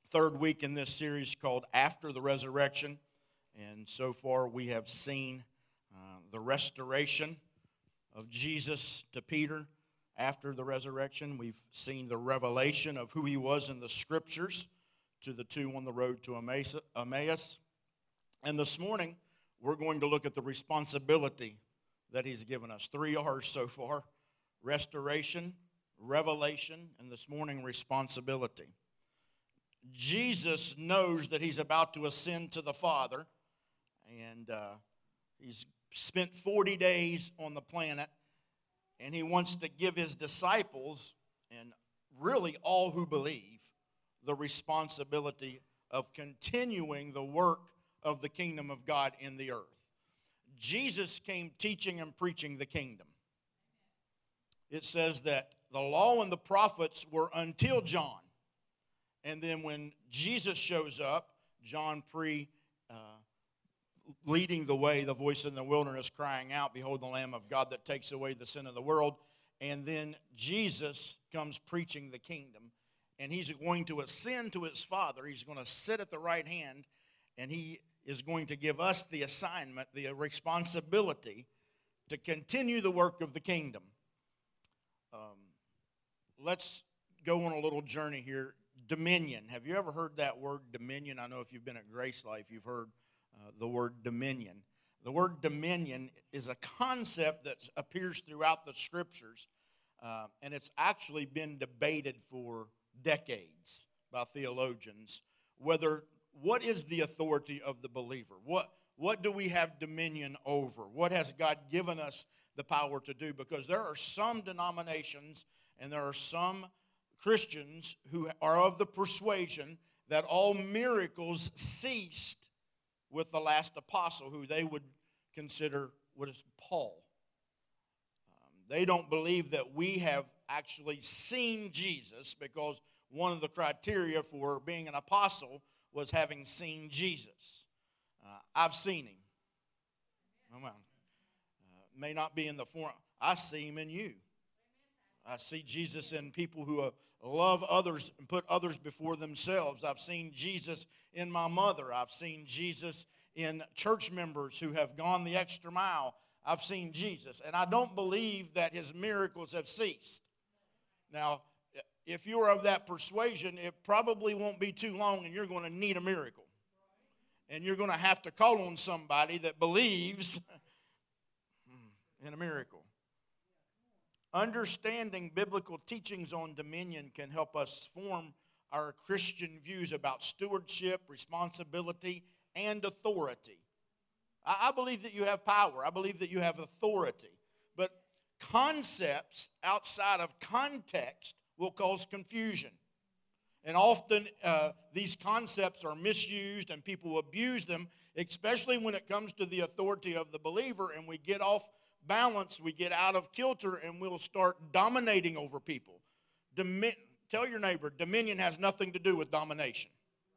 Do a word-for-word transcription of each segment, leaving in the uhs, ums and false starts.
third week in this series called After the Resurrection. And so far we have seen uh, the restoration of Jesus to Peter after the resurrection. We've seen the revelation of who he was in the scriptures to the two on the road to Emmaus. And this morning we're going to look at the responsibility that he's given us. Three R's so far: restoration, revelation, and this morning responsibility. Jesus knows that he's about to ascend to the Father, and uh, he's spent forty days on the planet, and he wants to give his disciples, and really all who believe, the responsibility of continuing the work of the kingdom of God in the earth. Jesus came teaching and preaching the kingdom. It says that the law and the prophets were until John. And then when Jesus shows up, John pre, uh, leading the way, the voice in the wilderness crying out, "Behold the Lamb of God that takes away the sin of the world." And then Jesus comes preaching the kingdom. And he's going to ascend to his Father. He's going to sit at the right hand. And he is going to give us the assignment, the responsibility to continue the work of the kingdom. Um, let's go on a little journey here. Dominion. Have you ever heard that word dominion? I know if you've been at Grace Life, you've heard uh, the word dominion. The word dominion is a concept that appears throughout the scriptures, uh, and it's actually been debated for decades by theologians. Whether what is the authority of the believer? What what do we have dominion over? What has God given us the power to do? Because there are some denominations and there are some Christians who are of the persuasion that all miracles ceased with the last apostle, who they would consider what is Paul. Um, they don't believe that we have actually seen Jesus, because one of the criteria for being an apostle was having seen Jesus. Uh, I've seen him. Come on. Uh, may not be in the form. I see him in you. I see Jesus in people who uh, love others and put others before themselves. I've seen Jesus in my mother. I've seen Jesus in church members who have gone the extra mile. I've seen Jesus. And I don't believe that his miracles have ceased. Now, if you're of that persuasion, it probably won't be too long and you're going to need a miracle. And you're going to have to call on somebody that believes in a miracle. Understanding biblical teachings on dominion can help us form our Christian views about stewardship, responsibility, and authority. I believe that you have power. I believe that you have authority. But concepts outside of context will cause confusion. And often uh, these concepts are misused and people abuse them, especially when it comes to the authority of the believer, and we get off balance, we get out of kilter, and we'll start dominating over people. Domin- Tell your neighbor, dominion has nothing to do with domination.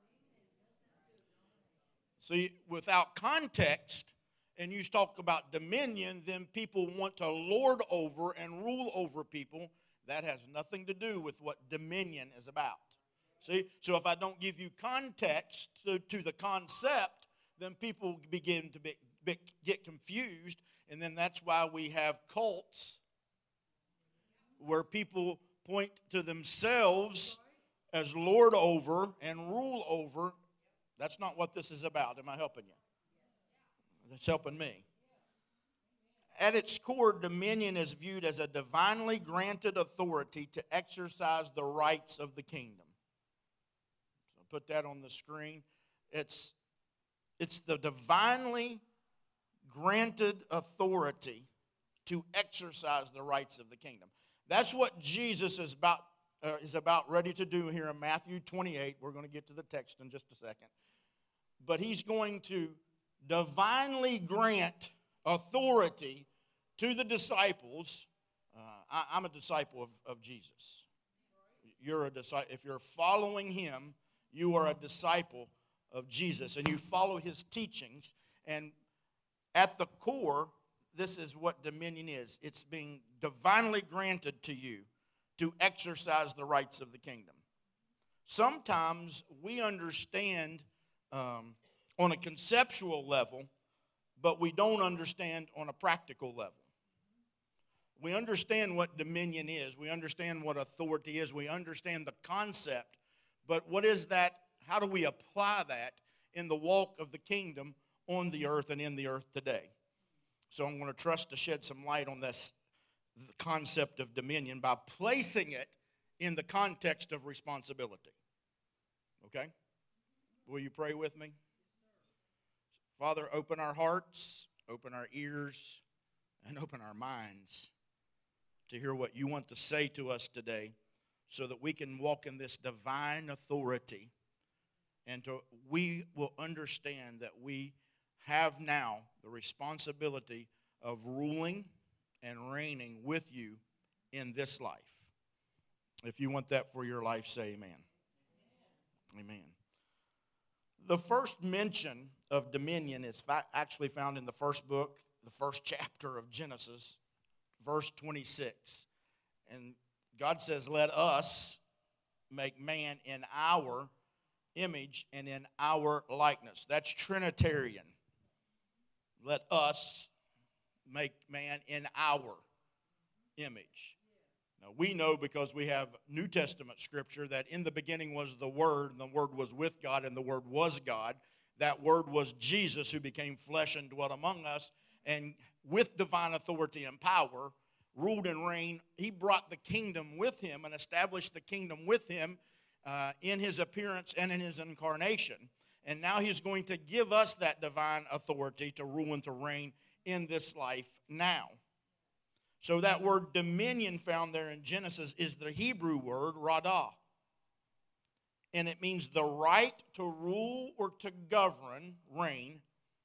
See, without context, and you talk about dominion, then people want to lord over and rule over people. That has nothing to do with what dominion is about. See, so if I don't give you context to, to the concept, then people begin to be, be, get confused. And then that's why we have cults where people point to themselves as lord over and rule over. That's not what this is about. Am I helping you? That's helping me. At its core, dominion is viewed as a divinely granted authority to exercise the rights of the kingdom. So I'll put that on the screen. It's, it's the divinely granted authority to exercise the rights of the kingdom. That's what Jesus is about, uh, is about ready to do here in Matthew twenty-eight. We're going to get to the text in just a second. But he's going to divinely grant authority to the disciples. Uh, I, I'm a disciple of, of Jesus. You're a disciple. If you're following him, you are a disciple of Jesus, and you follow his teachings. And at the core, this is what dominion is. It's being divinely granted to you to exercise the rights of the kingdom. Sometimes we understand um, on a conceptual level, but we don't understand on a practical level. We understand what dominion is. We understand what authority is. We understand the concept. But what is that? How do we apply that in the walk of the kingdom on the earth and in the earth today? So I'm going to trust to shed some light on this the concept of dominion by placing it in the context of responsibility. Okay? Will you pray with me? Father, open our hearts, open our ears, and open our minds to hear what you want to say to us today so that we can walk in this divine authority and to, we will understand that we have now the responsibility of ruling and reigning with you in this life. If you want that for your life, say amen. Amen. Amen. The first mention of dominion is actually found in the first book, the first chapter of Genesis, verse twenty-six. And God says, let us make man in our image and in our likeness. That's Trinitarian. Let us make man in our image. Now, we know because we have New Testament scripture that in the beginning was the Word, and the Word was with God, and the Word was God. That Word was Jesus, who became flesh and dwelt among us, and with divine authority and power, ruled and reigned. He brought the kingdom with him and established the kingdom with him uh, in his appearance and in his incarnation. And now he's going to give us that divine authority to rule and to reign in this life now. So that word dominion found there in Genesis is the Hebrew word radah. And it means the right to rule or to govern, reign,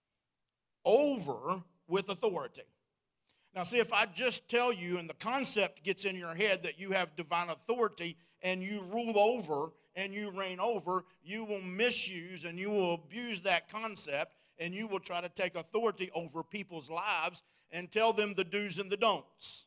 over with authority. Now see, if I just tell you and the concept gets in your head that you have divine authority and you rule over and you reign over, you will misuse and you will abuse that concept and you will try to take authority over people's lives and tell them the do's and the don'ts.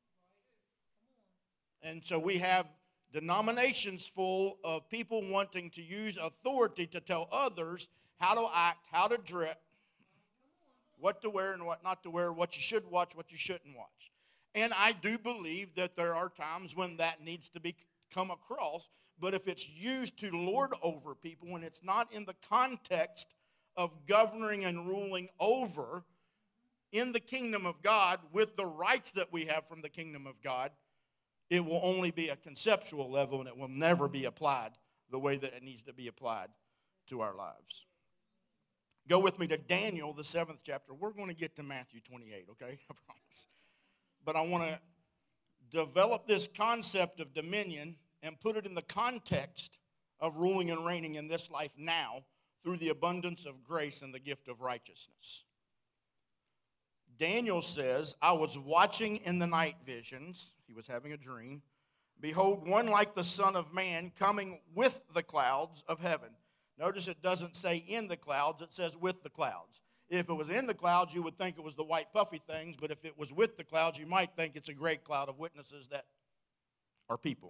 And so we have denominations full of people wanting to use authority to tell others how to act, how to dress, what to wear and what not to wear, what you should watch, what you shouldn't watch. And I do believe that there are times when that needs to be come across, but if it's used to lord over people, when it's not in the context of governing and ruling over in the kingdom of God with the rights that we have from the kingdom of God, it will only be a conceptual level and it will never be applied the way that it needs to be applied to our lives. Go with me to Daniel, the seventh chapter. We're going to get to Matthew twenty-eight, okay? I promise. But I want to develop this concept of dominion and put it in the context of ruling and reigning in this life now through the abundance of grace and the gift of righteousness. Daniel says, I was watching in the night visions. He was having a dream. Behold, one like the Son of Man coming with the clouds of heaven. Notice it doesn't say in the clouds, it says with the clouds. If it was in the clouds, you would think it was the white puffy things, but if it was with the clouds, you might think it's a great cloud of witnesses that are people.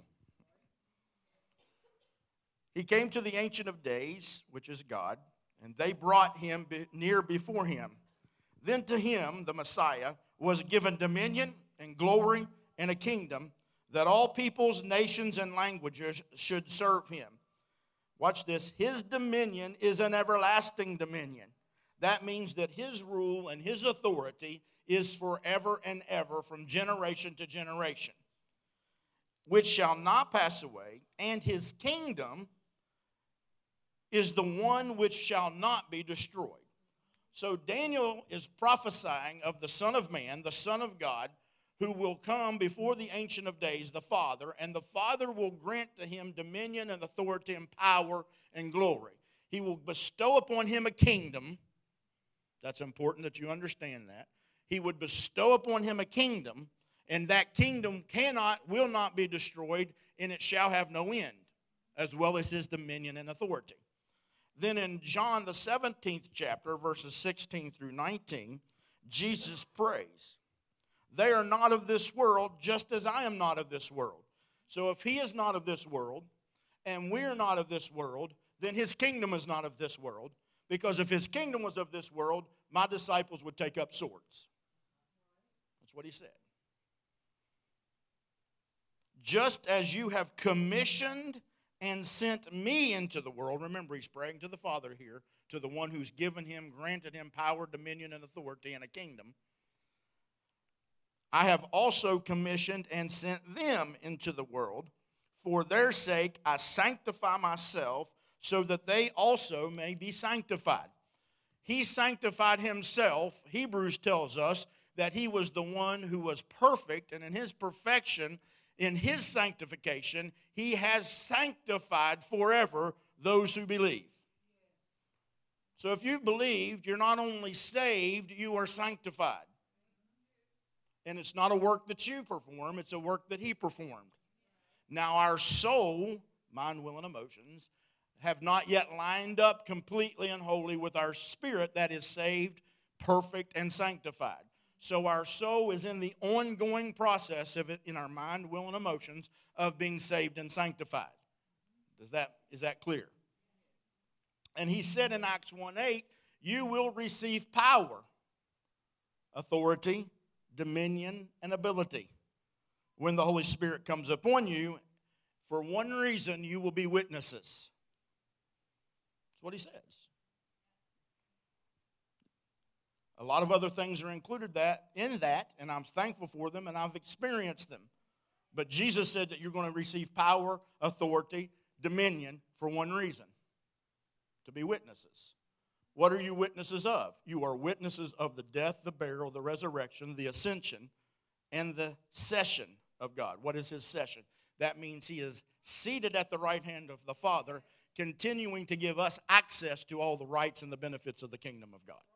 He came to the Ancient of Days, which is God, and they brought him near before him. Then to him, the Messiah, was given dominion and glory and a kingdom that all peoples, nations, and languages should serve him. Watch this. His dominion is an everlasting dominion. That means that his rule and his authority is forever and ever, from generation to generation, which shall not pass away, and his kingdom is the one which shall not be destroyed. So Daniel is prophesying of the Son of Man, the Son of God, who will come before the Ancient of Days, the Father, and the Father will grant to him dominion and authority and power and glory. He will bestow upon him a kingdom. That's important that you understand that. He would bestow upon him a kingdom, and that kingdom cannot, will not be destroyed, and it shall have no end, as well as his dominion and authority. Then in John, the seventeenth chapter, verses sixteen through nineteen, Jesus prays, they are not of this world, just as I am not of this world. So if he is not of this world, and we're not of this world, then his kingdom is not of this world. Because if his kingdom was of this world, my disciples would take up swords. That's what he said. Just as you have commissioned and sent me into the world. Remember, he's praying to the Father here, to the one who's given him, granted him power, dominion, and authority, and a kingdom. I have also commissioned and sent them into the world. For their sake I sanctify myself, so that they also may be sanctified. He sanctified himself. Hebrews tells us that he was the one who was perfect, and in his perfection, in his sanctification, he has sanctified forever those who believe. So if you've believed, you're not only saved, you are sanctified. And it's not a work that you perform, it's a work that he performed. Now our soul, mind, will, and emotions, have not yet lined up completely and wholly with our spirit that is saved, perfect, and sanctified. So our soul is in the ongoing process of it in our mind, will, and emotions of being saved and sanctified. Does that, is that clear? And he said in Acts one eight, you will receive power, authority, dominion, and ability. When the Holy Spirit comes upon you, for one reason, you will be witnesses. That's what he says. A lot of other things are included that in that, and I'm thankful for them, and I've experienced them. But Jesus said that you're going to receive power, authority, dominion for one reason, to be witnesses. What are you witnesses of? You are witnesses of the death, the burial, the resurrection, the ascension, and the session of God. What is his session? That means he is seated at the right hand of the Father, continuing to give us access to all the rights and the benefits of the kingdom of God.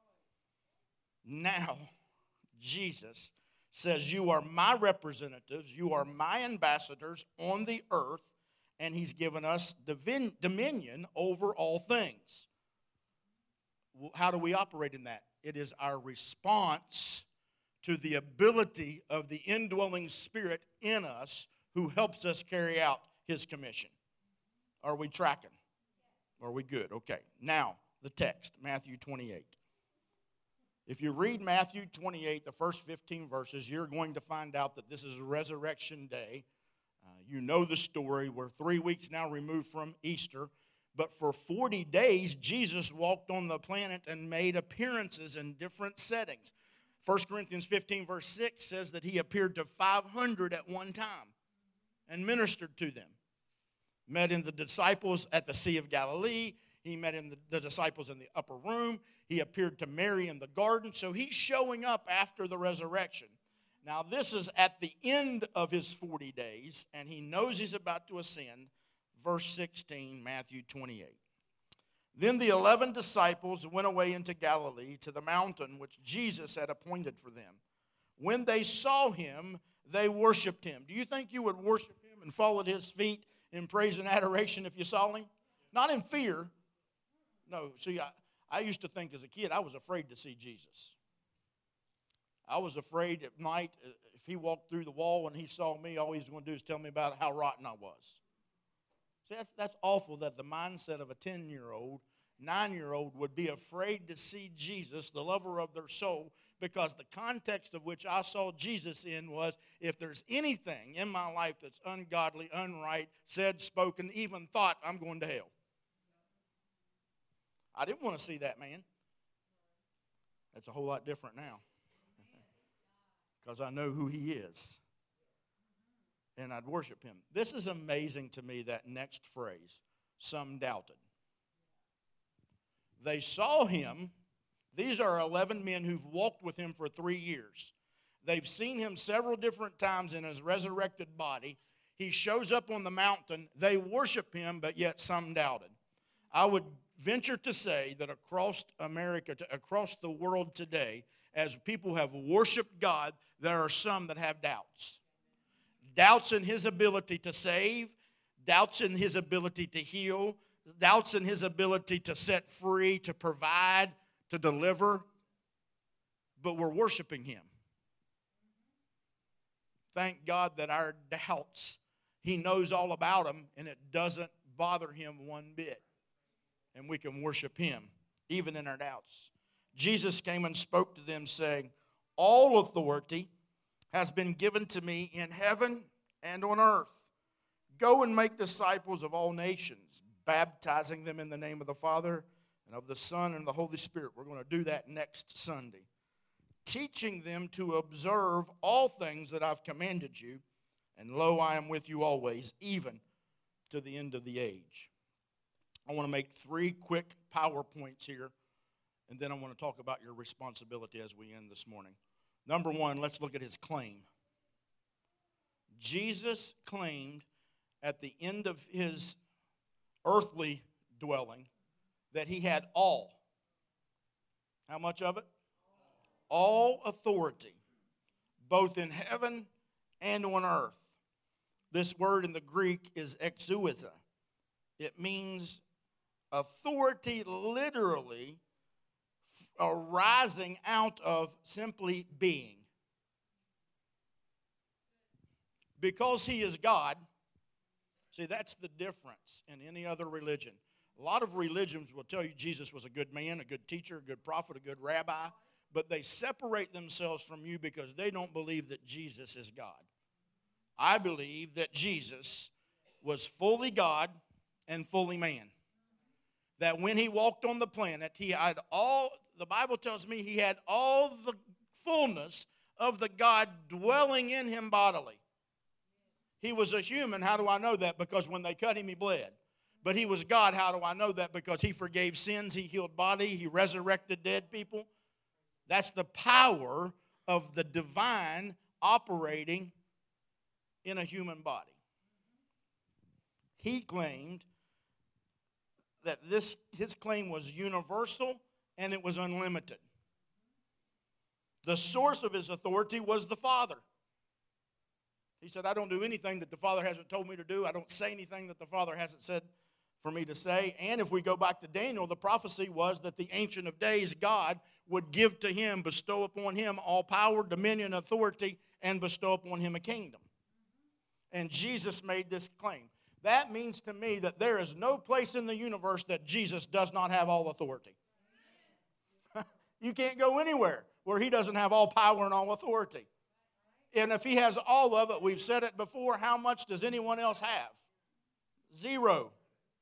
Now, Jesus says, you are my representatives, you are my ambassadors on the earth, and he's given us divin- dominion over all things. How do we operate in that? It is our response to the ability of the indwelling Spirit in us who helps us carry out his commission. Are we tracking? Are we good? Okay. Now, the text, Matthew twenty-eight. If you read Matthew twenty-eight, the first fifteen verses, you're going to find out that this is Resurrection Day. Uh, you know the story. We're three weeks now removed from Easter. But for forty days, Jesus walked on the planet and made appearances in different settings. First Corinthians fifteen, verse six says that he appeared to five hundred at one time and ministered to them. Met in the disciples at the Sea of Galilee. He met in the, the disciples in the upper room. He appeared to Mary in the garden. So he's showing up after the resurrection. Now this is at the end of his forty days, and he knows he's about to ascend. Verse sixteen, Matthew twenty-eight. Then the eleven disciples went away into Galilee to the mountain which Jesus had appointed for them. When they saw him, they worshiped him. Do you think you would worship him and fall at his feet in praise and adoration if you saw him? Not in fear. No, see, I, I used to think as a kid I was afraid to see Jesus. I was afraid at night if he walked through the wall and he saw me, all he was going to do is tell me about how rotten I was. See, that's, that's awful that the mindset of a ten-year-old, nine-year-old would be afraid to see Jesus, the lover of their soul, because the context of which I saw Jesus in was, if there's anything in my life that's ungodly, unright, said, spoken, even thought, I'm going to hell. I didn't want to see that man. That's a whole lot different now because I know who he is. And I'd worship him. This is amazing to me, that next phrase, some doubted. They saw him. These are eleven men who've walked with him for three years. They've seen him several different times in his resurrected body. He shows up on the mountain. They worship him, but yet some doubted. I would venture to say that across America, across the world today, as people have worshiped God, there are some that have doubts. Doubts in his ability to save, doubts in his ability to heal, doubts in his ability to set free, to provide, to deliver. But we're worshiping him. Thank God that our doubts, he knows all about them, and it doesn't bother him one bit. And we can worship him, even in our doubts. Jesus came and spoke to them, saying, all authority has been given to me in heaven and on earth. Go and make disciples of all nations, baptizing them in the name of the Father and of the Son and the Holy Spirit. We're going to do that next Sunday. Teaching them to observe all things that I've commanded you. And lo, I am with you always, even to the end of the age. I want to make three quick power points here, and then I want to talk about your responsibility as we end this morning. Number one, let's look at his claim. Jesus claimed at the end of his earthly dwelling that he had all. How much of it? All authority, both in heaven and on earth. This word in the Greek is exousia. It means authority literally arising out of simply being. Because he is God, see, that's the difference in any other religion. A lot of religions will tell you Jesus was a good man, a good teacher, a good prophet, a good rabbi, but they separate themselves from you because they don't believe that Jesus is God. I believe that Jesus was fully God and fully man. That when he walked on the planet, he had all, the Bible tells me he had all the fullness of the God dwelling in him bodily. He was a human. How do I know that? Because when they cut him, he bled. But he was God. How do I know that? Because he forgave sins, he healed body, he resurrected dead people. That's the power of the divine operating in a human body. He claimed that this his claim was universal and it was unlimited. The source of his authority was the Father. He said, I don't do anything that the Father hasn't told me to do. I don't say anything that the Father hasn't said for me to say. And if we go back to Daniel, the prophecy was that the Ancient of Days, God, would give to him, bestow upon him all power, dominion, authority, and bestow upon him a kingdom. And Jesus made this claim. That means to me that there is no place in the universe that Jesus does not have all authority. You can't go anywhere where he doesn't have all power and all authority. And if he has all of it, we've said it before, how much does anyone else have? Zero.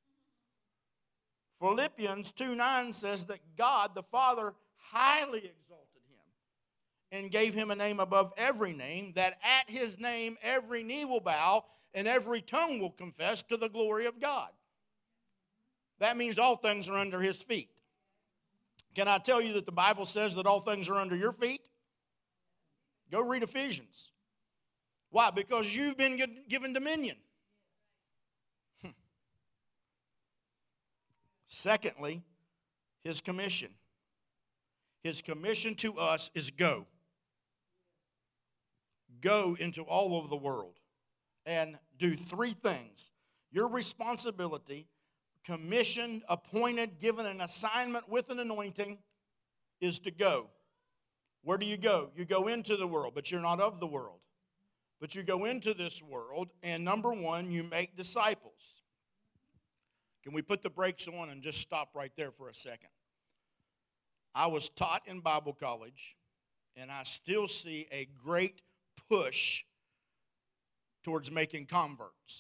Philippians two nine says that God the Father highly exalted him and gave him a name above every name, that at his name every knee will bow and every tongue will confess to the glory of God. That means all things are under his feet. Can I tell you that the Bible says that all things are under your feet? Go read Ephesians. Why? Because you've been given dominion. Hmm. Secondly, his commission. His commission to us is go. Go into all over the world and do three things. Your responsibility, commissioned, appointed, given an assignment with an anointing, is to go. Where do you go? You go into the world, but you're not of the world. But you go into this world, and number one, you make disciples. Can we put the brakes on and just stop right there for a second? I was taught in Bible college, and I still see a great push towards making converts.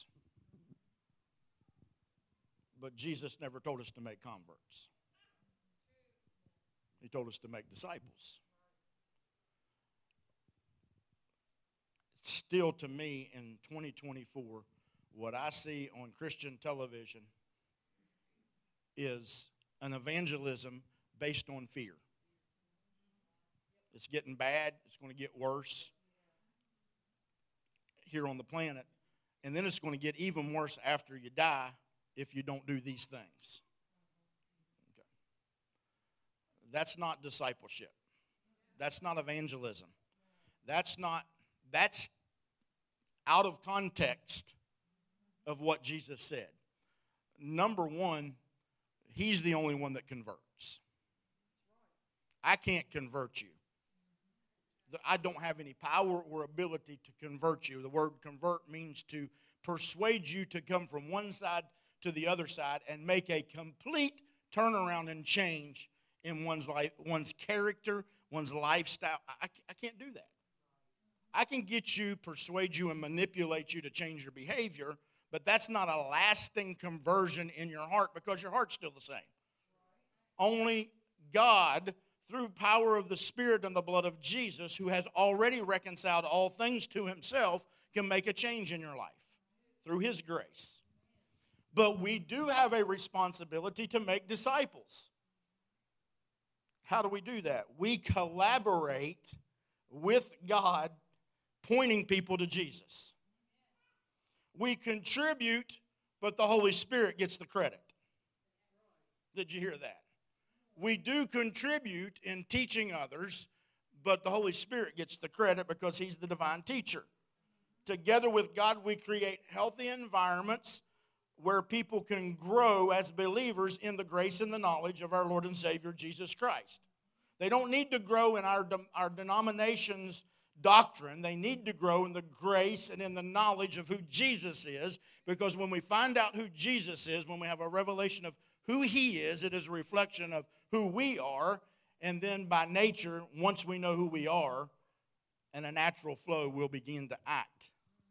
But Jesus never told us to make converts. He told us to make disciples. Still, to me, in twenty twenty-four, what I see on Christian television is an evangelism based on fear. It's getting bad. It's going to get worse here on the planet. And then it's going to get even worse after you die if you don't do these things. Okay. That's not discipleship. That's not evangelism. That's not, that's out of context of what Jesus said. Number one, he's the only one that converts. I can't convert you. I don't have any power or ability to convert you. The word convert means to persuade you to come from one side to the other side and make a complete turnaround and change in one's life, one's character, one's lifestyle. I, I can't do that. I can get you, persuade you, and manipulate you to change your behavior, but that's not a lasting conversion in your heart because your heart's still the same. Only God, through power of the Spirit and the blood of Jesus, who has already reconciled all things to himself, can make a change in your life through his grace. But we do have a responsibility to make disciples. How do we do that? We collaborate with God, pointing people to Jesus. We contribute, but the Holy Spirit gets the credit. Did you hear that? We do contribute in teaching others, but the Holy Spirit gets the credit because he's the divine teacher. Together with God, we create healthy environments where people can grow as believers in the grace and the knowledge of our Lord and Savior, Jesus Christ. They don't need to grow in our, our denomination's doctrine. They need to grow in the grace and in the knowledge of who Jesus is, because when we find out who Jesus is, when we have a revelation of who he is, it is a reflection of who we are, and then by nature, once we know who we are, and a natural flow will begin to act.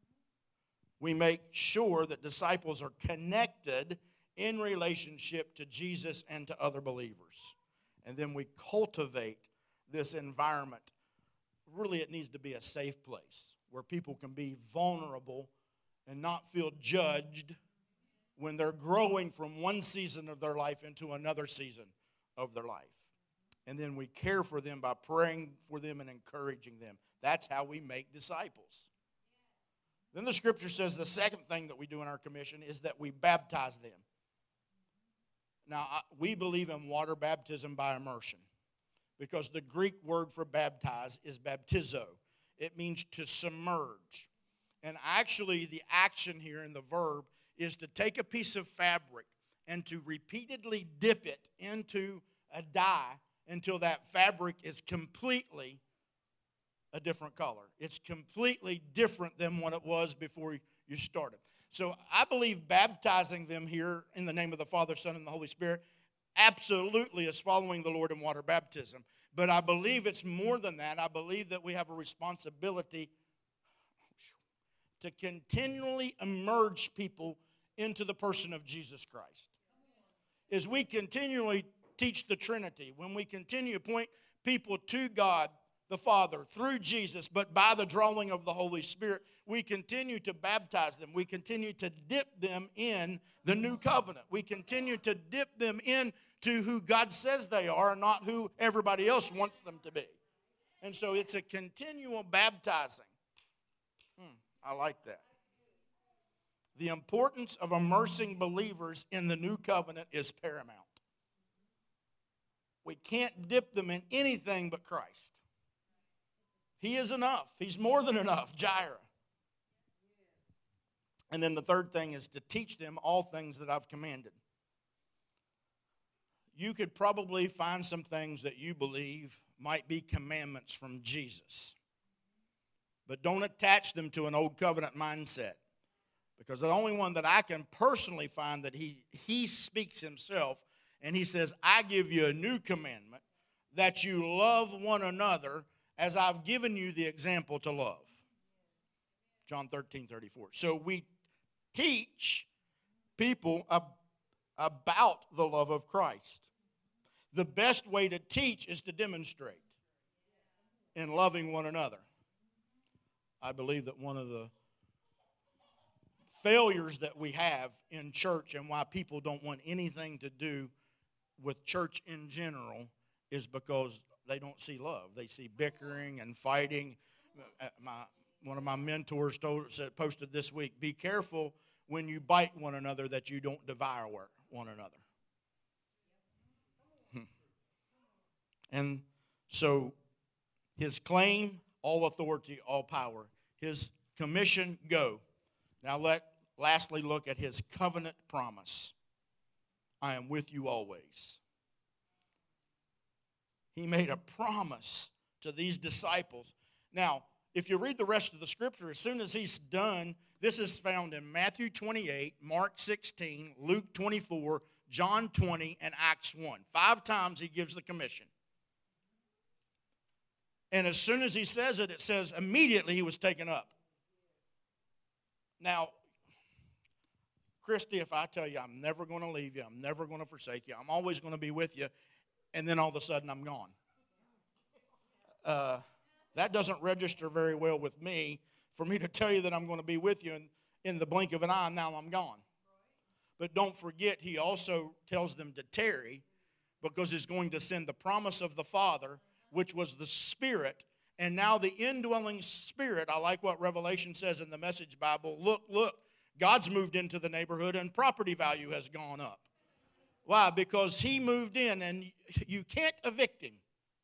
We make sure that disciples are connected in relationship to Jesus and to other believers. And then we cultivate this environment. Really, it needs to be a safe place where people can be vulnerable and not feel judged when they're growing from one season of their life into another season of their life. And then we care for them by praying for them and encouraging them. That's how we make disciples. Then the scripture says the second thing that we do in our commission is that we baptize them. Now, we believe in water baptism by immersion because the Greek word for baptize is baptizo. It means to submerge. And actually, the action here in the verb is to take a piece of fabric and to repeatedly dip it into a dye until that fabric is completely a different color. It's completely different than what it was before you started. So I believe baptizing them here in the name of the Father, Son, and the Holy Spirit absolutely is following the Lord in water baptism. But I believe it's more than that. I believe that we have a responsibility to continually immerse people into the person of Jesus Christ. As we continually teach the Trinity, when we continue to point people to God the Father through Jesus, but by the drawing of the Holy Spirit, we continue to baptize them. We continue to dip them in the new covenant. We continue to dip them into who God says they are, not who everybody else wants them to be. And so it's a continual baptizing. Hmm, I like that. The importance of immersing believers in the new covenant is paramount. We can't dip them in anything but Christ. He is enough. He's more than enough. Jireh. And then the third thing is to teach them all things that I've commanded. You could probably find some things that you believe might be commandments from Jesus. But don't attach them to an old covenant mindset. Because the only one that I can personally find that he, he speaks himself, and he says, I give you a new commandment, that you love one another as I've given you the example to love. John thirteen thirty-four. So we teach people ab- about the love of Christ. The best way to teach is to demonstrate in loving one another. I believe that one of the failures that we have in church and why people don't want anything to do with church in general is because they don't see love. They see bickering and fighting. My, one of my mentors told, said, posted this week, be careful when you bite one another that you don't devour one another. Hmm. And so his claim, all authority, all power. His commission, go. Now let lastly look at his covenant promise. I am with you always. He made a promise to these disciples. Now, if you read the rest of the scripture, as soon as he's done, This is found in Matthew twenty-eight, Mark sixteen, Luke twenty-four, John twenty, and Acts one. Five times he gives the commission. And as soon as he says it, it says immediately he was taken up. Now, Christy, if I tell you I'm never going to leave you, I'm never going to forsake you, I'm always going to be with you, and then all of a sudden I'm gone. Uh, that doesn't register very well with me for me to tell you that I'm going to be with you, and in the blink of an eye, now I'm gone. But don't forget, he also tells them to tarry because he's going to send the promise of the Father, which was the Spirit, and now the indwelling Spirit. I like what Revelation says in the Message Bible. Look, look, God's moved into the neighborhood and property value has gone up. Why? Because he moved in and you can't evict him.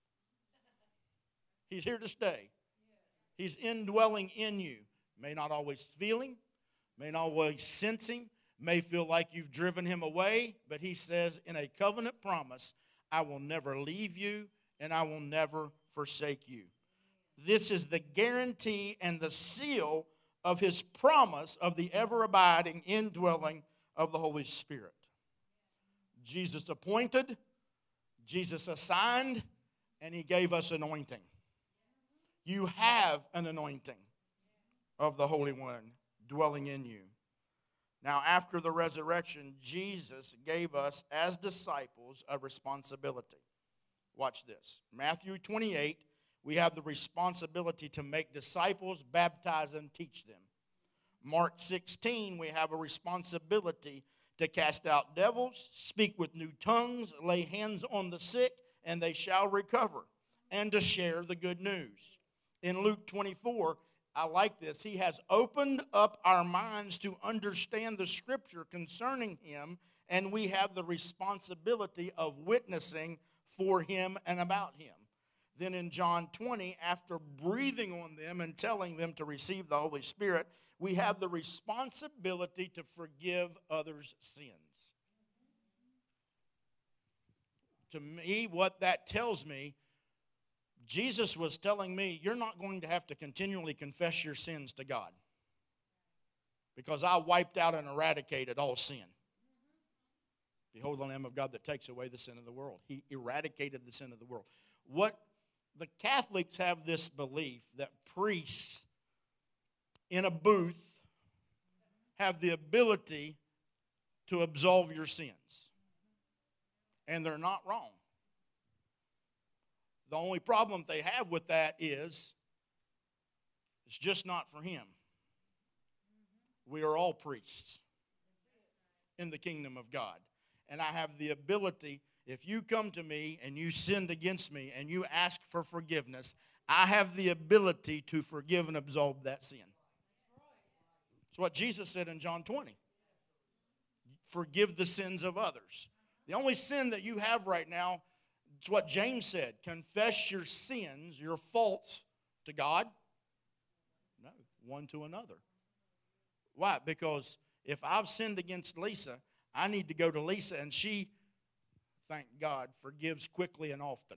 He's here to stay. He's indwelling in you. May not always feel him, may not always sense him, may feel like you've driven him away, but he says in a covenant promise, I will never leave you and I will never forsake you. This is the guarantee and the seal of his promise of the ever-abiding indwelling of the Holy Spirit. Jesus appointed, Jesus assigned, and he gave us anointing. You have an anointing of the Holy One dwelling in you. Now, after the resurrection, Jesus gave us as disciples a responsibility. Watch this. Matthew twenty-eight, we have the responsibility to make disciples, baptize, and teach them. Mark sixteen, we have a responsibility to cast out devils, speak with new tongues, lay hands on the sick, and they shall recover, and to share the good news. In Luke twenty-four, I like this. He has opened up our minds to understand the Scripture concerning him, and we have the responsibility of witnessing for him and about him. Then in John twenty, after breathing on them and telling them to receive the Holy Spirit, we have the responsibility to forgive others' sins. To me, what that tells me, Jesus was telling me, you're not going to have to continually confess your sins to God, because I wiped out and eradicated all sin. Behold the Lamb of God that takes away the sin of the world. He eradicated the sin of the world. What the Catholics have this belief that priests in a booth have the ability to absolve your sins. And they're not wrong. The only problem they have with that is it's just not for him. We are all priests in the kingdom of God. And I have the ability, if you come to me and you sinned against me and you ask for forgiveness, I have the ability to forgive and absolve that sin. That's what Jesus said in John twenty. Forgive the sins of others. The only sin that you have right now, it's what James said. Confess your sins, your faults to God. No, one to another. Why? Because if I've sinned against Lisa, I need to go to Lisa, and she, thank God, forgives quickly and often.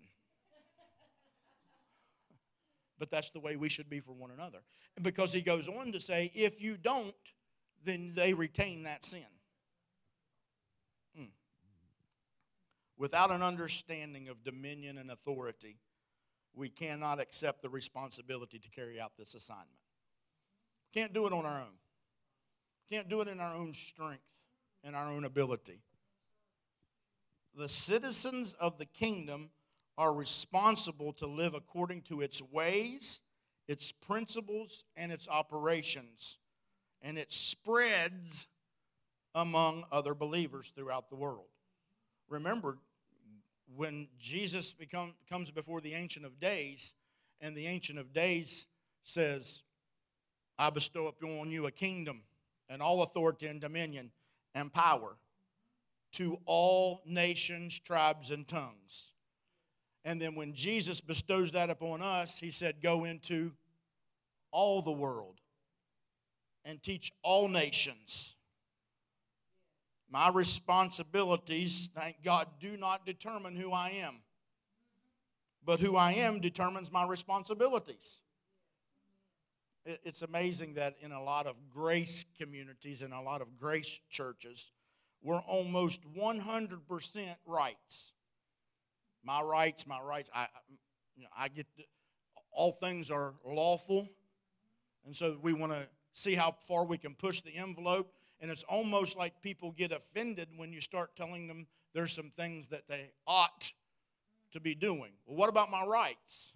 But that's the way we should be for one another. Because he goes on to say, if you don't, then they retain that sin. Mm. Without an understanding of dominion and authority, we cannot accept the responsibility to carry out this assignment. Can't do it on our own. Can't do it in our own strength and our own ability. The citizens of the kingdom are responsible to live according to its ways, its principles, and its operations. And it spreads among other believers throughout the world. Remember, when Jesus become, comes before the Ancient of Days, and the Ancient of Days says, I bestow upon you a kingdom and all authority and dominion and power to all nations, tribes, and tongues. And then when Jesus bestows that upon us, he said, go into all the world and teach all nations. My responsibilities, thank God, do not determine who I am. But who I am determines my responsibilities. It's amazing that in a lot of grace communities and a lot of grace churches, we're almost one hundred percent rights. My rights, my rights. I, you know, I get, all things are lawful. And so we want to see how far we can push the envelope. And it's almost like people get offended when you start telling them there's some things that they ought to be doing. Well, what about my rights?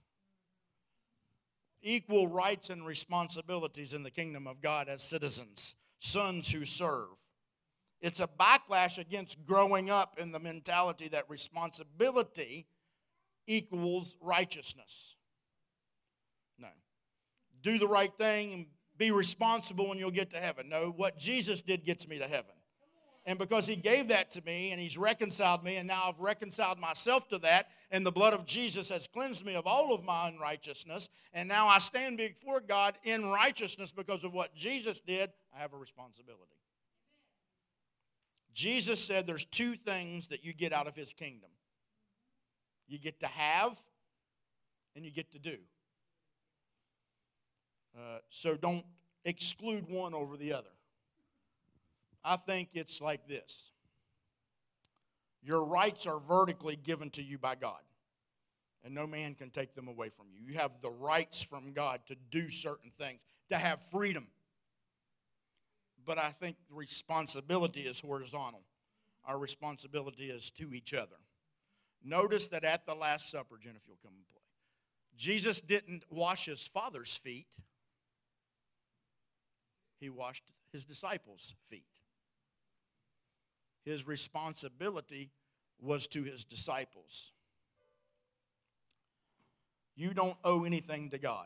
Equal rights and responsibilities in the kingdom of God as citizens, sons who serve. It's a backlash against growing up in the mentality that responsibility equals righteousness. No. Do the right thing and be responsible and you'll get to heaven. No, what Jesus did gets me to heaven. And because he gave that to me and he's reconciled me, and now I've reconciled myself to that, and the blood of Jesus has cleansed me of all of my unrighteousness, and now I stand before God in righteousness because of what Jesus did, I have a responsibility. Jesus said there's two things that you get out of his kingdom. You get to have and you get to do. Uh, so don't exclude one over the other. I think it's like this. Your rights are vertically given to you by God, and no man can take them away from you. You have the rights from God to do certain things, to have freedom. But I think the responsibility is horizontal. Our responsibility is to each other. Notice that at the Last Supper, Jen, if you'll come and play, Jesus didn't wash his Father's feet. He washed his disciples' feet. His responsibility was to his disciples. You don't owe anything to God.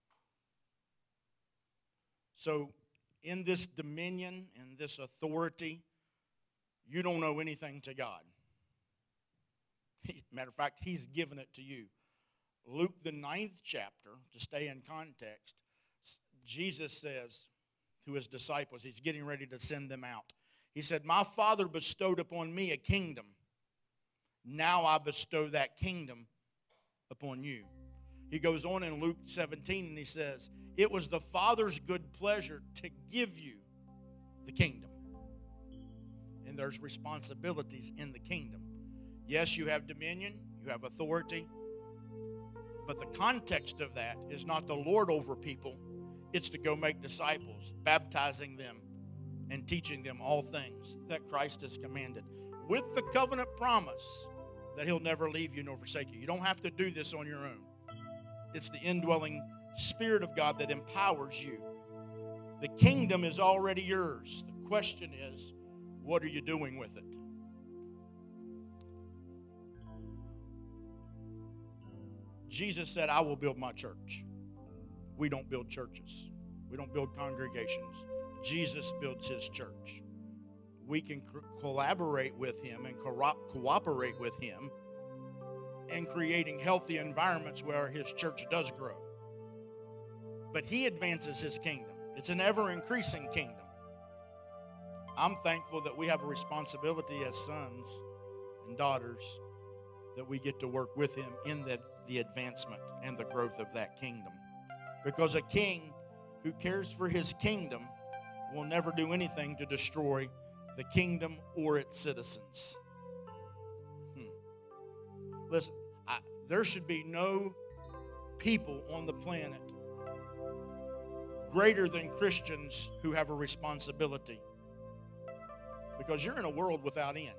So in this dominion, in this authority, you don't owe anything to God. Matter of fact, he's given it to you. Luke, the ninth chapter, to stay in context, Jesus says to his disciples, he's getting ready to send them out. He said, my Father bestowed upon me a kingdom. Now I bestow that kingdom upon you. He goes on in Luke seventeen and he says, it was the Father's good pleasure to give you the kingdom. And there's responsibilities in the kingdom. Yes, you have dominion, you have authority, but the context of that is not to lord over people. It's to go make disciples, baptizing them and teaching them all things that Christ has commanded, with the covenant promise that he'll never leave you nor forsake you. You don't have to do this on your own. It's the indwelling Spirit of God that empowers you. The kingdom is already yours. The question is, what are you doing with it? Jesus said, I will build my church. We don't build churches. We don't build congregations. Jesus builds his church. We can co- collaborate with him and co- cooperate with him in creating healthy environments where his church does grow. But he advances his kingdom. It's an ever-increasing kingdom. I'm thankful that we have a responsibility as sons and daughters that we get to work with him in the, the advancement and the growth of that kingdom. Because a king who cares for his kingdom will never do anything to destroy the kingdom or its citizens. Hmm. Listen, I, there should be no people on the planet greater than Christians who have a responsibility. Because you're in a world without end.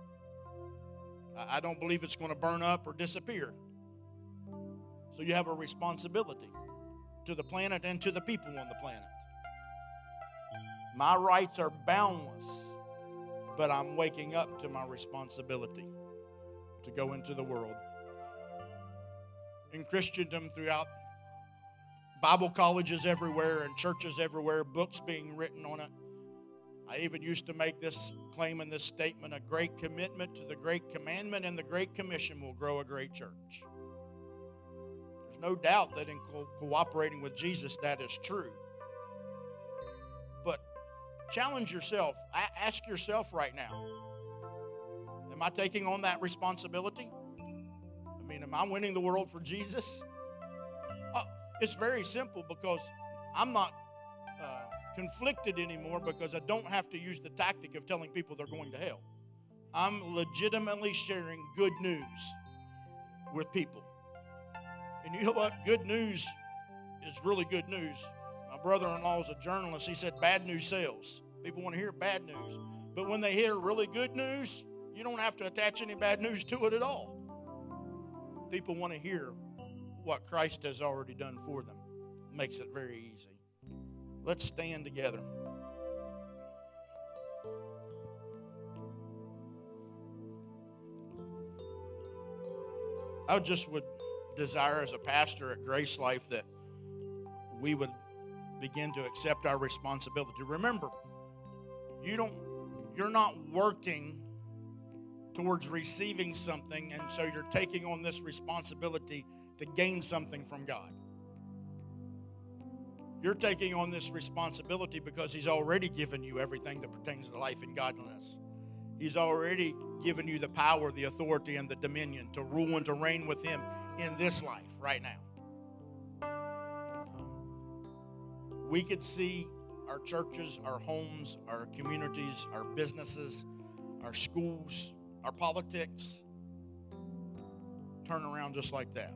I, I don't believe it's going to burn up or disappear. So you have a responsibility to the planet and to the people on the planet. My rights are boundless, but I'm waking up to my responsibility to go into the world. In Christendom, throughout Bible colleges everywhere and churches everywhere, books being written on it, I even used to make this claim and this statement, a great commitment to the great commandment and the great commission will grow a great church. There's no doubt that in co- cooperating with Jesus, that is true. But challenge yourself. A- ask yourself right now, am I taking on that responsibility? I mean, am I winning the world for Jesus? Uh, it's very simple because I'm not uh, conflicted anymore because I don't have to use the tactic of telling people they're going to hell. I'm legitimately sharing good news with people. And you know what? Good news is really good news. My brother-in-law is a journalist. He said bad news sells. People want to hear bad news. But when they hear really good news, you don't have to attach any bad news to it at all. People want to hear what Christ has already done for them. It makes it very easy. Let's stand together. I just would desire as a pastor at Grace Life that we would begin to accept our responsibility. Remember, you don't, you're not working towards receiving something, and so you're taking on this responsibility to gain something from God. You're taking on this responsibility because He's already given you everything that pertains to life and godliness. He's already given you the power, the authority, and the dominion to rule and to reign with Him in this life right now. We could see our churches, our homes, our communities, our businesses, our schools, our politics turn around just like that.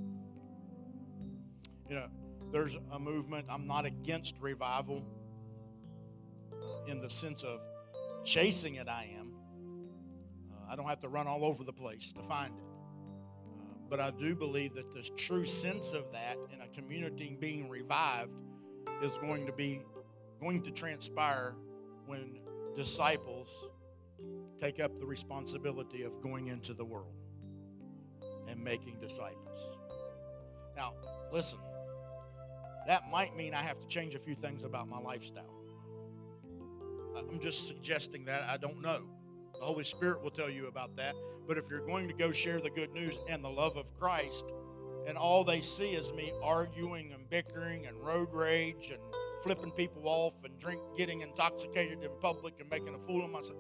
You know, there's a movement. I'm not against revival in the sense of chasing it, I am. Uh, I don't have to run all over the place to find it. Uh, but I do believe that the true sense of that in a community being revived is going to be going to transpire when disciples take up the responsibility of going into the world and making disciples. Now, listen, that might mean I have to change a few things about my lifestyle. I'm just suggesting that. I don't know. The Holy Spirit will tell you about that. But if you're going to go share the good news and the love of Christ, and all they see is me arguing and bickering and road rage and flipping people off and drink, getting intoxicated in public and making a fool of myself,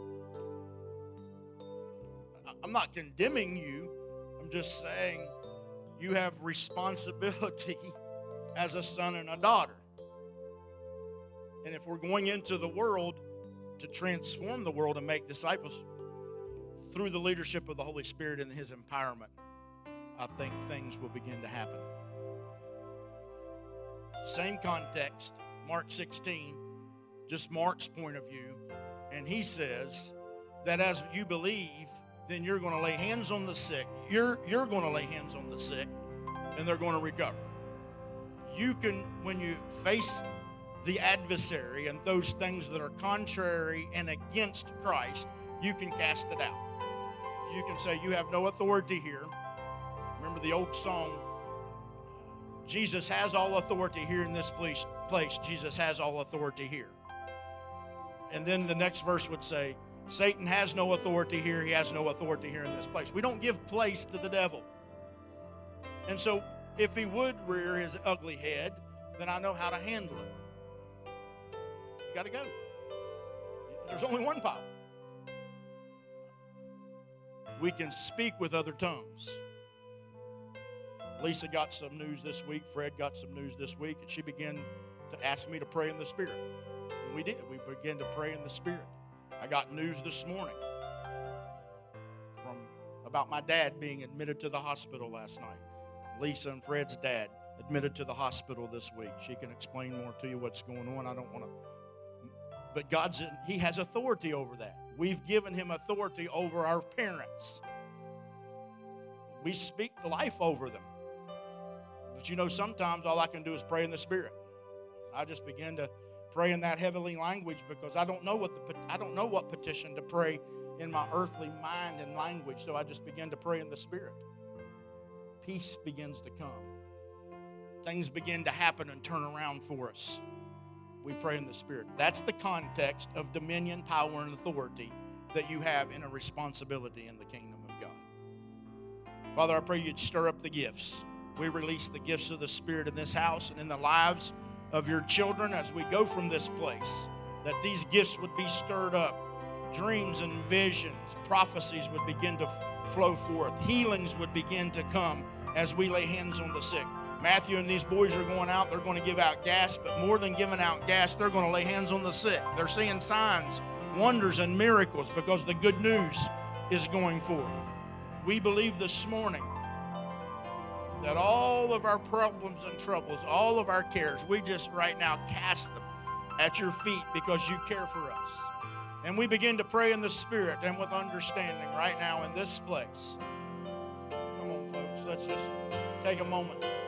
I'm not condemning you. I'm just saying you have responsibility as a son and a daughter. And if we're going into the world to transform the world and make disciples through the leadership of the Holy Spirit and His empowerment, I think things will begin to happen. Same context, Mark sixteen, just Mark's point of view. And he says that as you believe, then you're going to lay hands on the sick. You're, you're going to lay hands on the sick, and they're going to recover. You can, when you face the adversary and those things that are contrary and against Christ, you can cast it out. You can say, you have no authority here. Remember the old song, Jesus has all authority here in this place. place. Jesus has all authority here. And then the next verse would say, Satan has no authority here. He has no authority here in this place. We don't give place to the devil. And so if he would rear his ugly head, then I know how to handle it. You got to go. There's only one power. We can speak with other tongues. Lisa got some news this week. Fred got some news this week. And she began to ask me to pray in the Spirit. And we did. We began to pray in the Spirit. I got news this morning from about my dad being admitted to the hospital last night. Lisa and Fred's dad admitted to the hospital this week. She can explain more to you what's going on. I don't want to. But God's, He has authority over that. We've given Him authority over our parents. We speak life over them. But you know, sometimes all I can do is pray in the Spirit. I just begin to pray in that heavenly language because I don't know what the I don't know what petition to pray in my earthly mind and language. So I just begin to pray in the Spirit. Peace begins to come. Things begin to happen and turn around for us. We pray in the Spirit. That's the context of dominion, power, and authority that you have in a responsibility in the kingdom of God. Father, I pray you'd stir up the gifts. We release the gifts of the Spirit in this house and in the lives of your children as we go from this place, that these gifts would be stirred up. Dreams and visions, prophecies would begin to f- flow forth. Healings would begin to come as we lay hands on the sick. Matthew and these boys are going out. They're going to give out gas, but more than giving out gas, they're going to lay hands on the sick. They're seeing signs, wonders, and miracles because the good news is going forth. We believe this morning that all of our problems and troubles, all of our cares, we just right now cast them at your feet because you care for us. And we begin to pray in the Spirit and with understanding right now in this place. Come on, folks. Let's just take a moment.